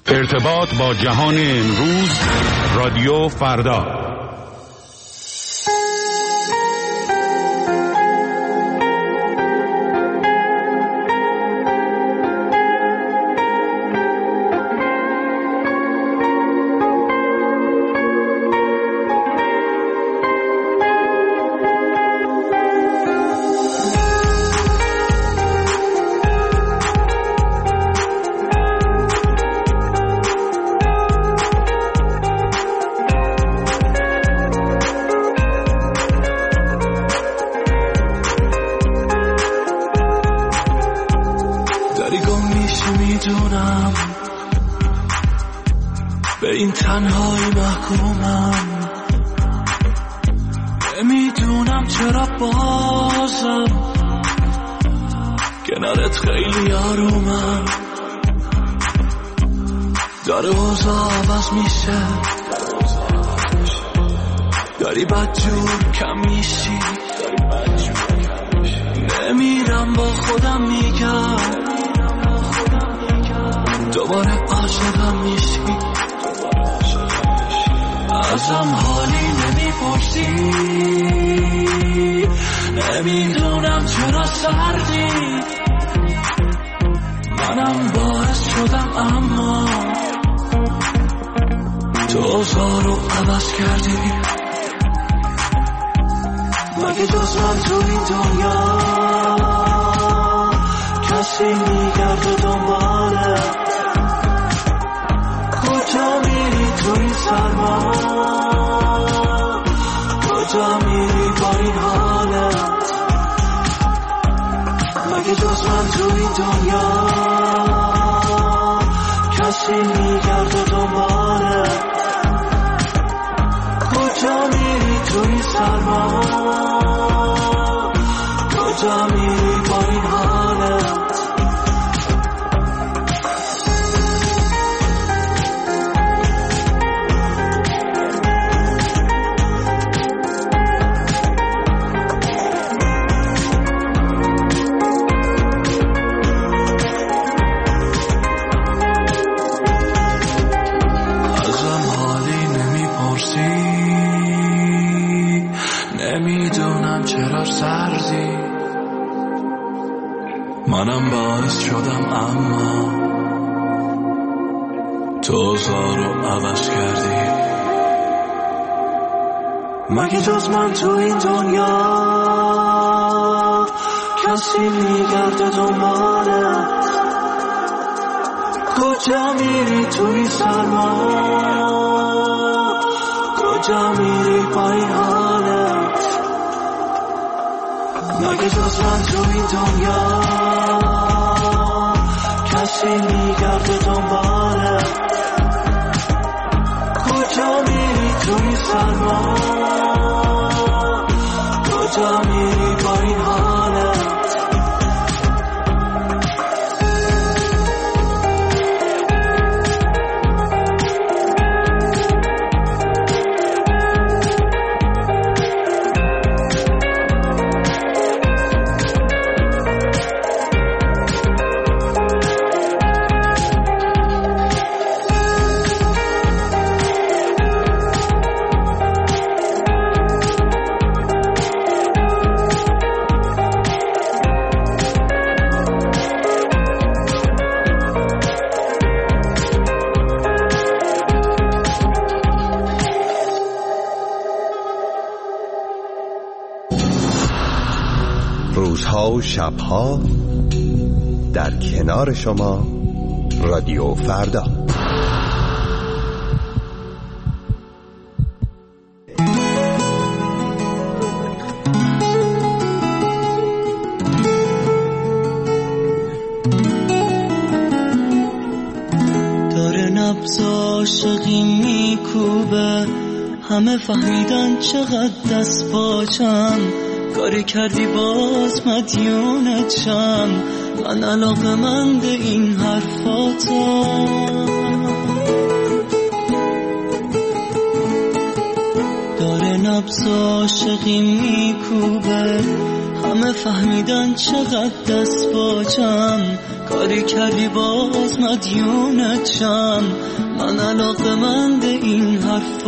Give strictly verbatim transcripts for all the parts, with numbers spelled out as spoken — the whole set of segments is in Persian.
ارتباط با جهان امروز، رادیو فردا. به این تنهایی محکومم، نمیدونم چرا بازم کنارت خیلی آرومم. داره اوضاع عوض میشه، داری بدجور کم میشی، نمیرم با خودم میگم دوباره عاشقم میشی. ازم حالی نمیپرسی، نمیدونم چرا سردی، منم باعث شدم اما تو اوضاع رو عوض کردی. مگه جز من تو این دنیا کسی میگرده دنباله؟ کجا میری تو این سرما، کجا میری با این حالت؟ مگه جز من تو این دنیا کسی میگرده دنباله؟ کجا میری تو این سرما، کجا میری با این حالت؟ منم باعث شدم اما تو اوضاع رو عوض کردی. مگه جز من تو این دنیا کسی میگرده دنبالت؟ کجا میری تو این سرما، کجا میری با این حالت؟ مگه جز من تو این دنیا کسی میگرده دنباله؟ کجا میری تو این سرما، کجا میری با این حالت؟ روزها و شبها در کنار شما، رادیو فردا. داره نبض عاشقی میکوبه، همه فهمیدن چقدر دست باچم، کاری کردی باز مدیونتشم، من علاقه‌مند این حرفاتم. داره نبض عاشقی میکوبه، همه فهمیدن چقدر دست باچم، کاری کردی باز مدیونت شم، من علاقه‌مند این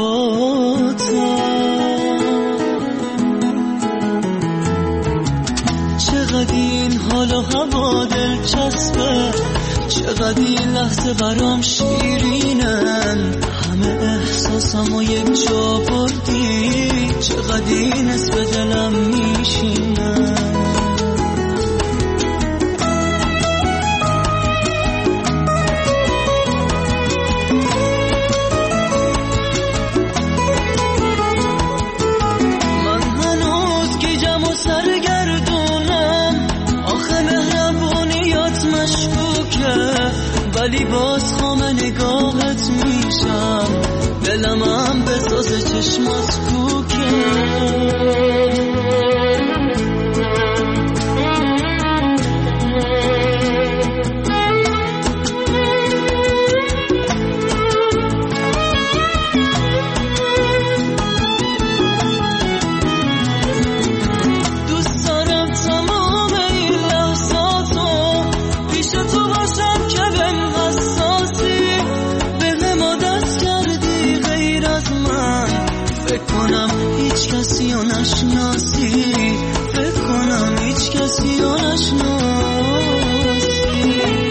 حرفاتم. چقدر این حال و هوا دلچسبه، چقدر این لحظه برام شیرینن، همه احساسمو یک جا بردی، چقدر این اسم دلم میشینن. ولی باز خام نگاهت میشم، دلم هم به ساز چشمات کوکه. دوست دارم تمام این لحظاتو پیش تو باشم که بهم حساسی، به ما دست کردی غیر از من، فکر کنم هیچ کسی رو نشناسی، فکر کنم هیچ کسی رو نشناسی.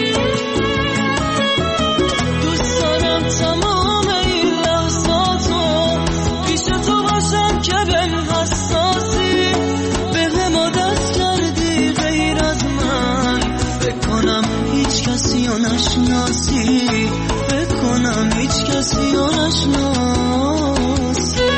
دوست دارم تمام این لحظاتو پیش تو باشم که بهم حساسی، به ما دست کردی غیر از من، فکر کنم هیچ کسی رو نشناسی، فکر کنم هیچ کسی رو نشناسی.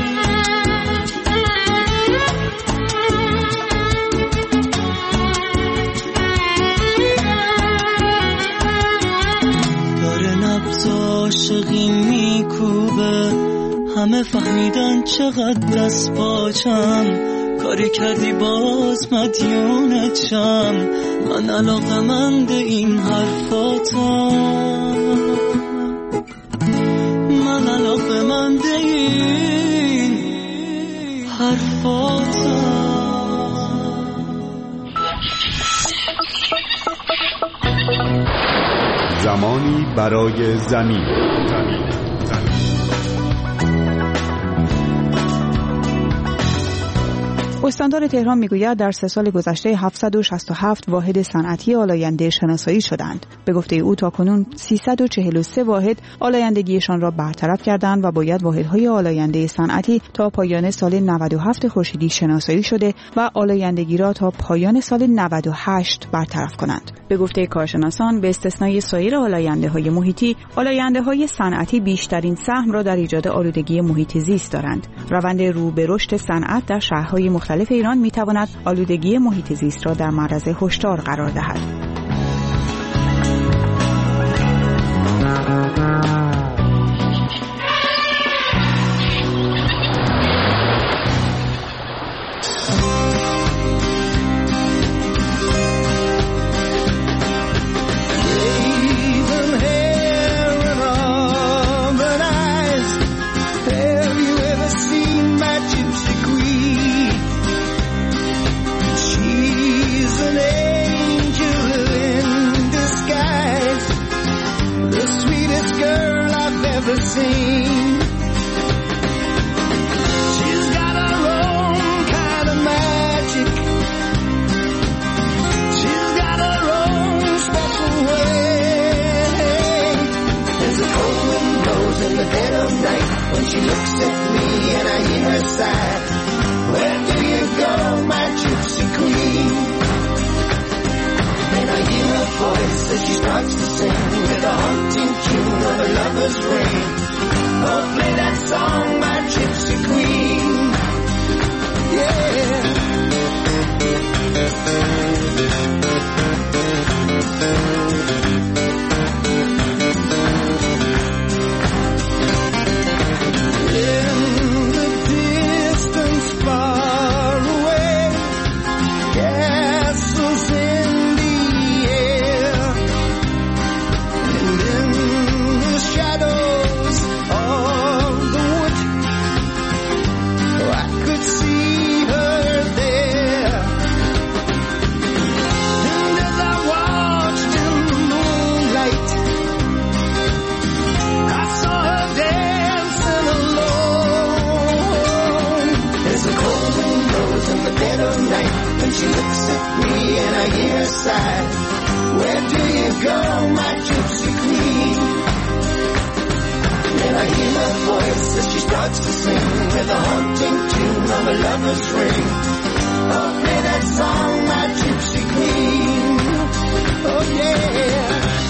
داره نبض عاشقی میکوبه، همه فهمیدن چقدر دست باچم، کاری کردی باز مدیونت شم، من علاقه‌مند این حرفاتم، من علاقه‌مند این حرفاتم. زمانی برای زمین. استاندار تهران میگوید در سه سال گذشته هفتصد و شصت و هفت واحد صنعتی آلاینده شناسایی شدند. به گفته او تاکنون سیصد و چهل و سه واحد آلایندگیشان را برطرف کردند و باید واحدهای آلاینده صنعتی تا پایان سال نود و هفت خورشیدی شناسایی شده و آلایندگی را تا پایان سال نود و هشت برطرف کنند. به گفته کارشناسان به استثنای سایر آلاینده‌های محیطی، آلاینده‌های صنعتی بیشترین سهم را در ایجاد آلودگی محیط زیست دارند. روند رو به رشد صنعت در شهرهای مختلف ایران می‌تواند آلودگی محیط زیست را در معرض هشدار قرار دهد. starts to sing with a haunting tune of a lover's ring. Oh, play that song, my gypsy queen. Oh, yeah.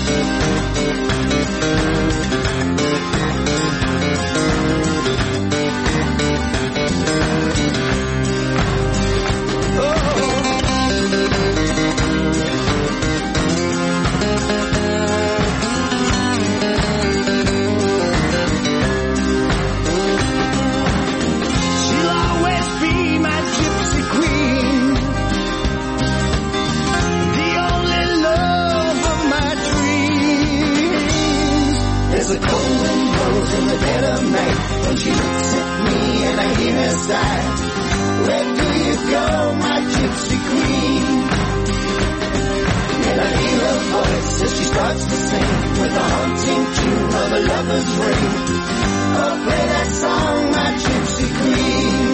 In the dead of night, when she looks at me and I hear her sigh, where do you go, my gypsy queen? And I hear her voice as she starts to sing with a haunting tune of a lover's ring. Oh, play that song, my gypsy queen.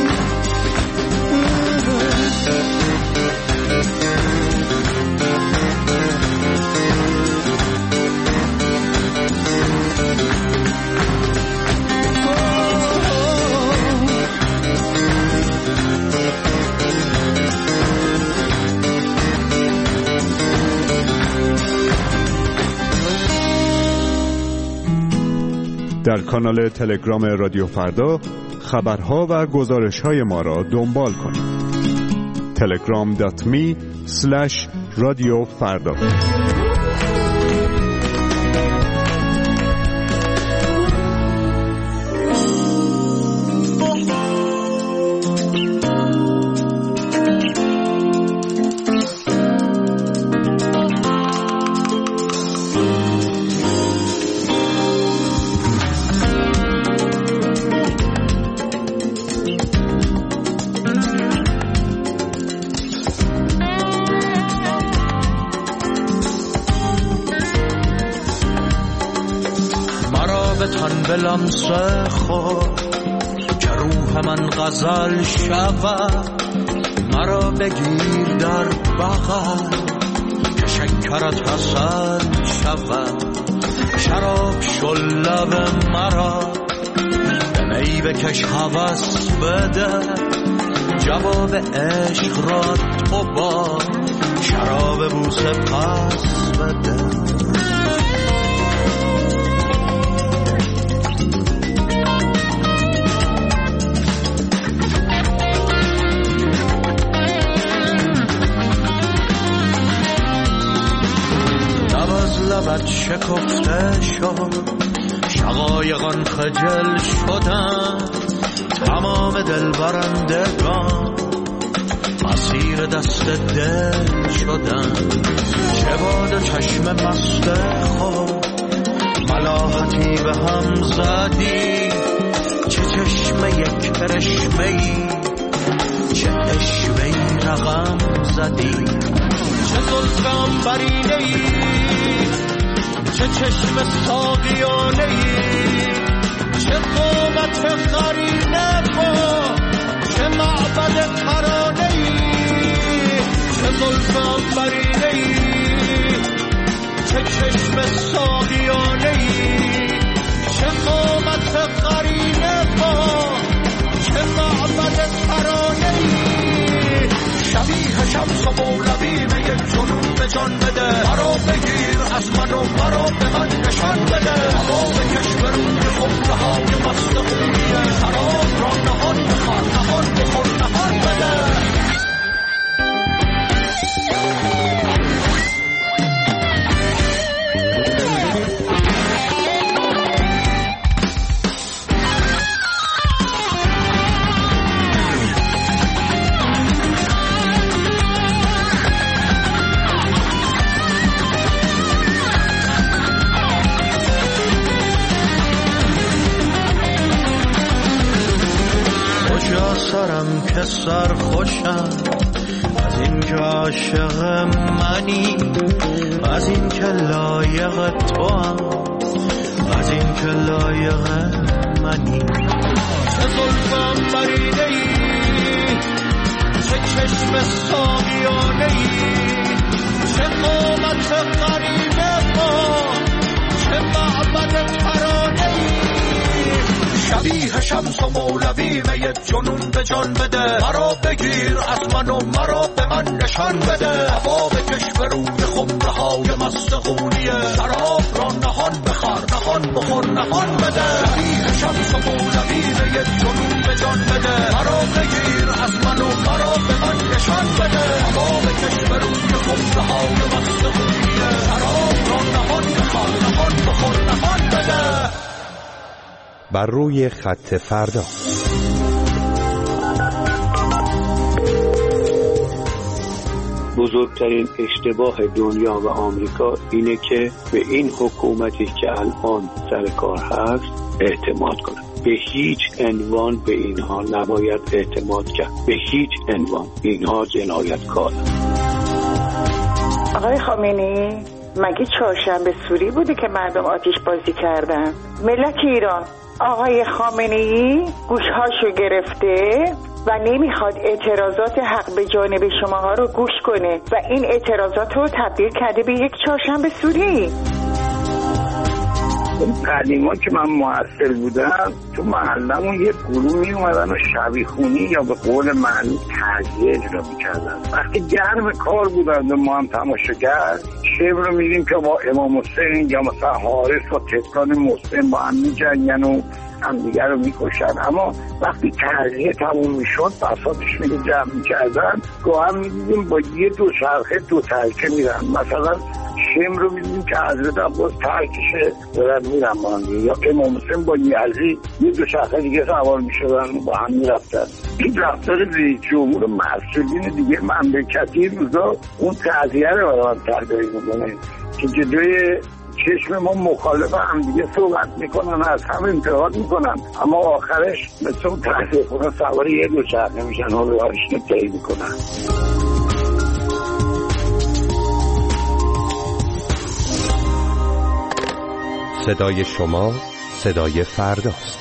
در کانال تلگرام رادیو فردا خبرها و گزارش‌های ما را دنبال کنید. تلگرام دات می اسلش رادیو فردا. لمسه خود که روح من غزل شود، مرا بگیر در بغل که شکرت حسن شود. شراب شل لب مرا به می بکش هوس بده، جواب عشق را تو با شراب بوسه پس بده. لبت شکفته شد، شقایقان خجل شدن، تمام دل برندگان مسیر دست دل شدن. چه باد و چشم مست خود ملاحتی به هم زدی، چه چشم یک کرشمه‌ای، چه اشوه‌ای رقم زدی. چه زلفم برینه‌ای، چه چشم ساقیانه‌ای، چه قامت قرینه با، چه معبد ترانه‌ای. چه زلفم برینه‌ای، چه چشم ساقیانه‌ای، چه قامت قرینه با، چه معبد ترانه‌ای. شبیه شمس و مولوی به یک جنون به جان بده، مرا بگیر از من و مرا به من نشان بده. هوا بکش به روی خمره های مست خوبیه، خراب را نهان بخوان، نهان بخور، نهان بده. سرم که سر خوشم از این که عاشق منی، از این که لایق تو هم، از این که لایق منی. چه زلفم بریده ای، چه چشم ساقیانه ای، چه قامت قریبه با، چه معبد ترانه ای. شبیه شمس و مولوی می جنون به جان بده، مرا بگیر از من و مرا به من نشان بده. هوا بکش به روی خمره های مست خونیه، شراب را نهان بخور نهان بخور نهان بده. شبیه شمس و مولوی می جنون به جان بده، مرا بگیر از من و مرا به من نشان بده. هوا بکش به روی خمره های مست خونیه، شراب را نهان بخور نهان بخور نهان بده. بر روی خط فردا. بزرگترین اشتباه دنیا و آمریکا اینه که به این حکومتی که الان سر کار هست اعتماد کنه. به هیچ عنوان به اینها نباید اعتماد کرد، به هیچ عنوان. اینها جنایتکار. آقای خامنه‌ای مگه چهارشنبه سوری بوده که مردم آتش بازی کردن؟ ملت ایران، آقای خامنه‌ای گوشهاشو گرفته و نمیخواد اعتراضات حق به جانب شماها رو گوش کنه و این اعتراضات رو تبدیل کرده به یک چهارشنبه سوری. قدیما که من مؤثر بودم تو محلمون یه گروه می اومدن و شبیخونی یا به قول معلوم تعزیه اجرا میکردن. وقتی گرم کار بودن و ما هم تماشاگر شب رو میدیم که با امام حسین یا مثلا حارس و تکان مسلم با هم میجنگن و همدیگر رو میکشن. اما وقتی تعزیه تموم میشد بساطش میگه جمع میکردن، گاهم میدیدیم با یه دو شرخه دو ترکه میرن. مثلا شم رو میدیم که حضرت عباس ترکشه دارن میرن باندی، یا امام حسین با یزید یه دو شرخه دیگه سوار میشدن با هم میرفتن. این رفتار رئیس جمهور مسئولین دیگه مملکتی روزا اون تعزیه رو برای من ترداری میکنه که جلوی چشم ما مخالف هم دیگه صحبت میکنن، از هم انتقاد میکنن، اما آخرش مثل اون تعزیه کنه سواری یه دو شرخه میشن و رو هارش نتایی میکنن. صدای شما صدای فرداست.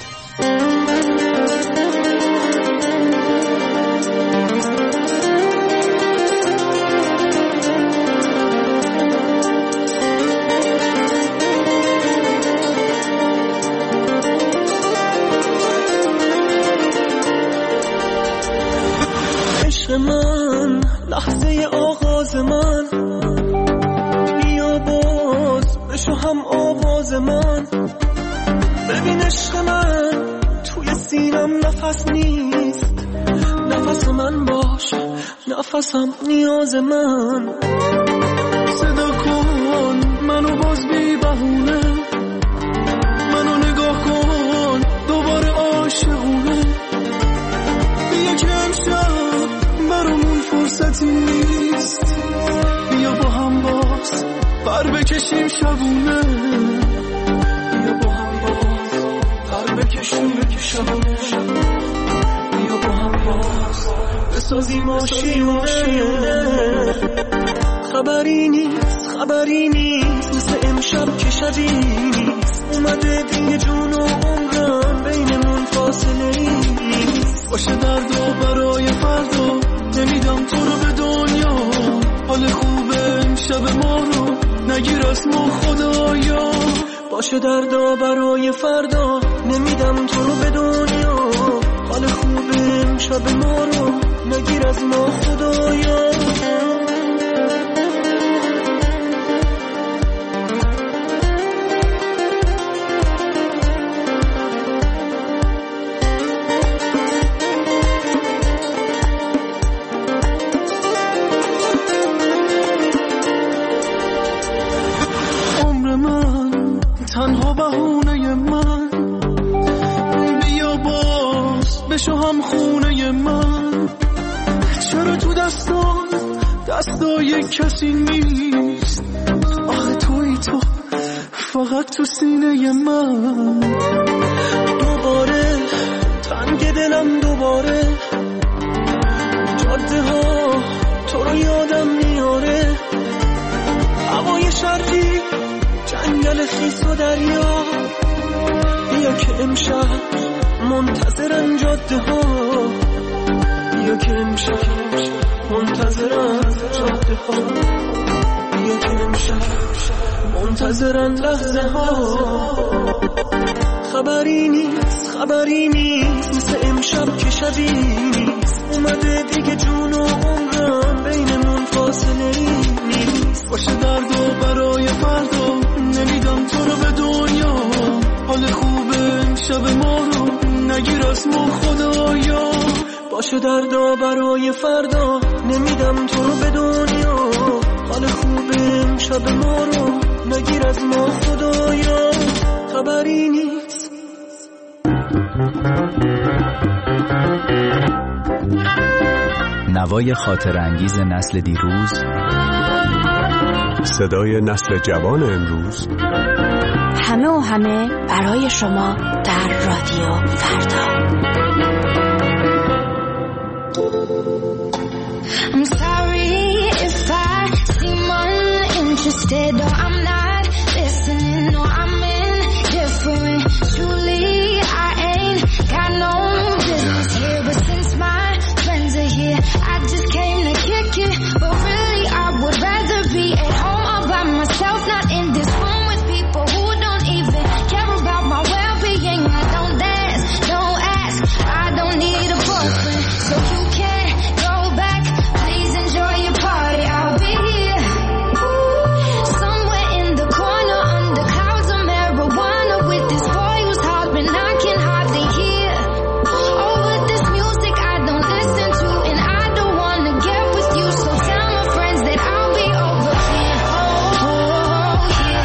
عشق من لحظه آغاز من، بیا باز بشو هم آواز من. ببین عشق من توی سینم نفس نیست، نفس من باش نفسم نیاز من. صدا کن منو باز بی بهونه، منو نگاه کن دوباره عاشقونه. بیا که امشب برامون فرصتی نیست، بیا با هم باز پر بکشیم شبونه. بیا با هم باز پر بکشیم شبونه. بیا با هم باز بسازیم آشیونه. خبری نیست خبری نیست مثل امشب که شبی نیست، اومده دیگه جون و عمرم بینمون فاصله نیست. باشه دردو برای فردا، نمیدم تو رو به دنیا. حال خوبه امشب ما رو نگیر از ما خدایا. باشه دردا برای فردا، نمیدم تو رو به دنیا. حال خوبه امشب ما رو نگیر از ما خدایا. تنها بهونه من، بیا باز بشو هم خونه من. چرا تو دستان دستای کسی نیست، آخه توی تو فقط تو سینه من. دوباره تنگ دلم دوباره، جاده ها تو رو یادم میاره. هوای شرقی جنگل خیس و دریا، بیا که امشب منتظرن جاده ها. بیا که امشب منتظرن جاده ها. بیا که امشب منتظرن لحظه ها. خبری نیست خبری نیست مثل امشب که شبی نیست اومده دیگه جون و عمرم بینمون فاصله نیست باشه درد و برای فردا نمیدم تو رو به دنیا حال خوبه شب ما رو نگیر از ما خدایا باشه درد و برای فردا نمیدم تو رو به دنیا حال خوبه شب ما رو نگیر از ما خدایا خبری نیست نوای خاطر انگیز نسل دیروز، صدای نسل جوان امروز، همه و همه برای شما در رادیو فردا. I'm sorry if I seem uninterested or I'm not listening or I'm indifferent. Truly, I ain't got no business here, but since my friends are here, I just came to kick it. But really, I would rather be at home all by myself, not in this room with people who don't even care about my well-being. I don't dance, don't ask, I don't need a boyfriend, so you can't go back. Please enjoy your party. I'll be here, somewhere in the corner under clouds of marijuana with this boy who's hollering I can hardly hear. Over this music I don't listen to, and I don't wanna get with you, so tell my friends that I'll be over here. Oh, yeah,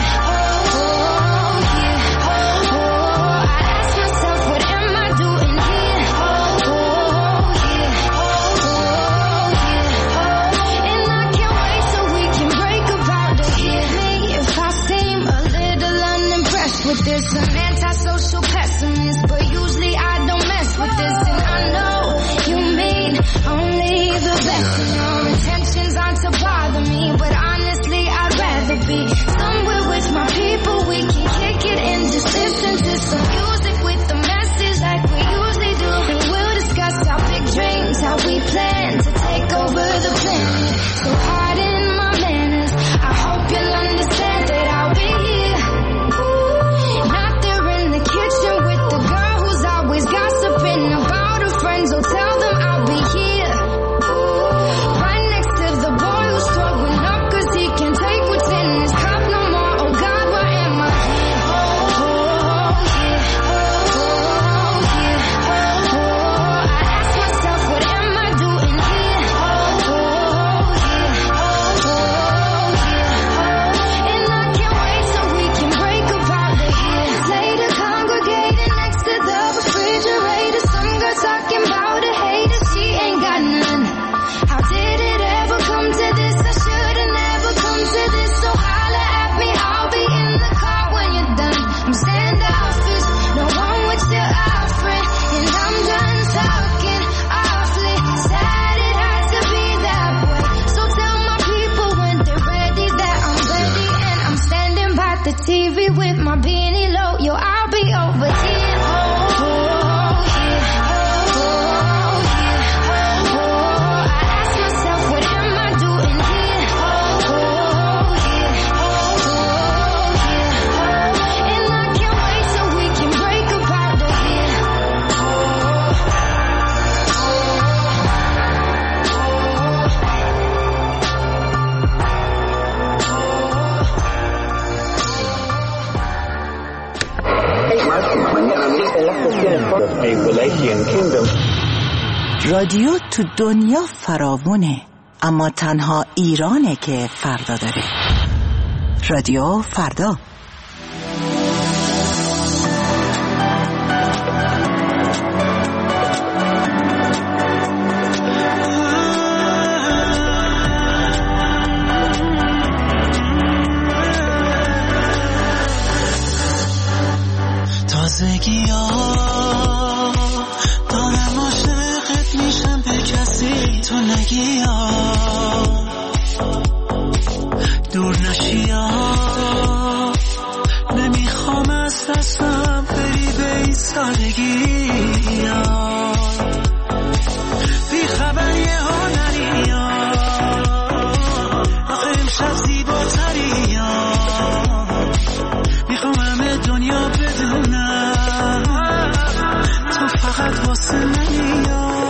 oh, yeah, oh, I ask myself, what am I doing here? Oh, yeah, oh, yeah, and I can't wait till we can break up out of here. If I seem a little unimpressed with this, an antisocial pessimist, but usually I don't mess with this, and I know you mean only the best, and your intentions aren't to bother me, but honestly I'd rather be somewhere with my people. We can kick it and just listen to some music with the message like we usually do, and we'll discuss our big dreams, how we plan to take over the planet. So pardon my manners, I hope you'll understand that I'll be here, not there in the kitchen with the girl who's always gossiping about her friends. So tell them I'll be here, right next to the boy who's throwing up cause he can't take what's in his cup no more. Oh God, where am I here? Oh yeah, oh yeah, oh, I ask myself, what am I doing here? Oh yeah, oh yeah, and I can't wait till we can break up out of here. Later congregating next to the refrigerator, some girl talking about a hater, she ain't got none. How did it ever come to this? I should've never come to this, so holla at me, I'll be in the car when you're done. I'm standoffish, no one with your offering, and I'm done talking awfully. Sad it had to be that way, so tell my people when they're ready that I'm ready, and I'm standing by the T V with my beanie low. Yo, I'll be over here. Oh yeah, oh yeah, oh, I ask myself, what am I doing here? Oh yeah, oh yeah, and I can't wait till we can break up out of here. رادیو تو دنیا فراوونه، اما تنها ایرانه که فردا داره. رادیو فردا. تازگی ها دارم عاشقت میشم، به کسی تو نگی ها، دور نشی ها، نمیخوام از دستم بری به این سادگی ها، بی خبری ها نری ها، آخه امشب زیباتری ها، میخوام همه دنیا بدونم فقط واسه منی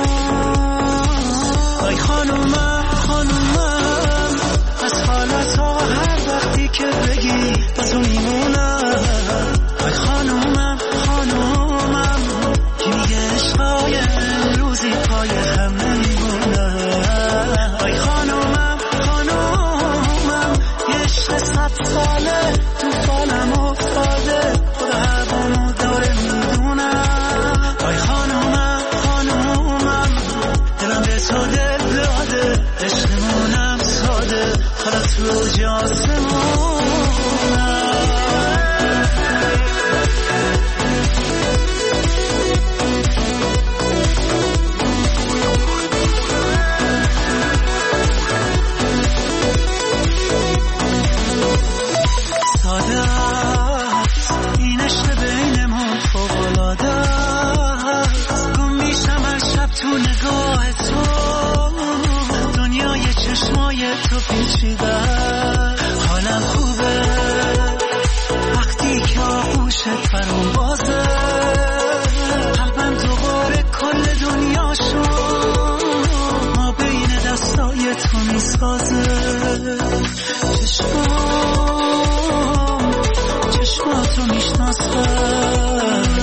آی خانومم خانومم از حالت ها هر وقتی که بگی با تو میمونم آی خانومم خانومم کی میگه عشقای روزی پای هم نمیمونم آی خانومم خانومم یه عشق صد ساله تو فالم افتاده خدا هوامو داره میدونم آی خانومم خانومم دلم به تو دل داده عشقمونم ساده حالا تو جاسمونم تو پیچیده حالم خوبه وقتی که آغوشت برام بازه قلبم دوباره کل دنیا شد ما بین دستای تو میسازه چشمام چشماتو میشناسه